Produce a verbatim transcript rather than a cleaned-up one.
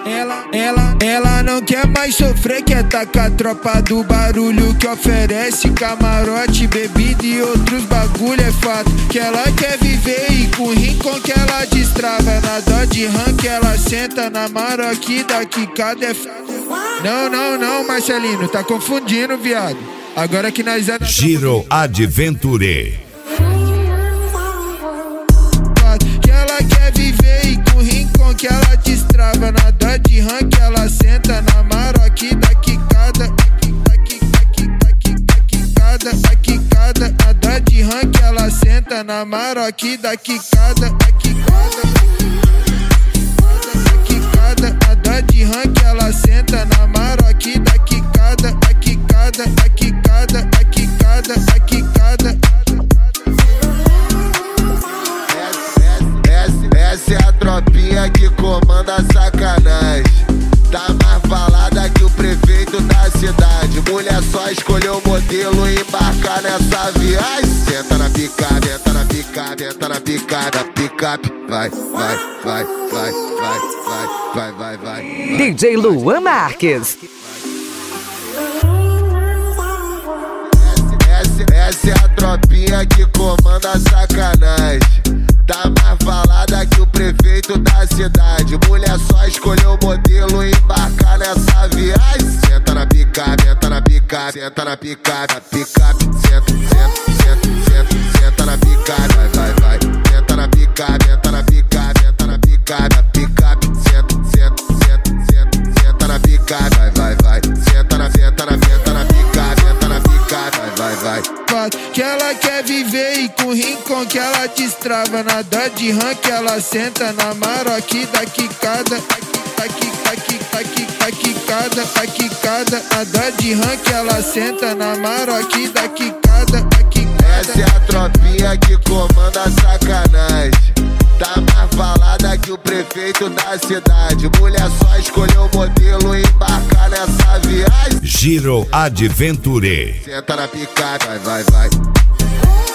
ela, ela, ela não quer mais sofrer, quer tá com a tropa do barulho que oferece camarote, bebida e outros bagulho. É fato que ela quer viver e com rincon que ela destrava. Na Dodge Ram que ela senta, na Maroc da quicada é fato. Não, não, não, Marcelino, tá confundindo, viado. Agora que nós é da Giro Adventure. Que ela quer viver e com rincon que ela destrava. Na Dodge Ram que ela senta, na Maroc da quicada. A quicada, a Dodge Ram que ela senta, na Maroc da quicada. A quicada, a quicada, a Dodge Ram que ela senta, na Maroc da quicada. A quicada, a quicada, a quicada, a quicada. Essa é a tropinha que comanda a sacanagem. Tá mais balada que o prefeito da cidade. Mulher só escolheu o modelo e embarcar nessa viagem. Senta na picada, entra na picada, entra na picada. Picape, vai, vai, vai, vai, vai, vai, vai, vai, vai. D J Luan Marques. Essa, essa é a tropinha que comanda a sacanagem. Tá mais falada que o prefeito da cidade. Mulher só escolheu o modelo e embarcar nessa viagem. Senta na picada, entra na picada, senta na picada, picape, senta, senta, senta, senta, senta na picada, vai, vai, vai. Senta na picada, entra na picada, entra na picada, picape, senta, senta, senta, senta, senta na picada, vai, vai, vai. Senta na, senta na, senta na picada, entra na picada, vai, vai, vai. Que ela quer viver e com rincon que ela destrava. Na Dodge Ram que ela senta, na Maroc da quicada. A quicada, a quicada, a quicada, a Dodge Ram que ela senta, na Maroc da quicada. A quicada. Essa é a tropinha que comanda a sacanagem. Tá mais falada que o prefeito da cidade. Mulher só escolheu o modelo e embarcar nessa viagem. Giro Adventure. Senta na picada, vai, vai, vai.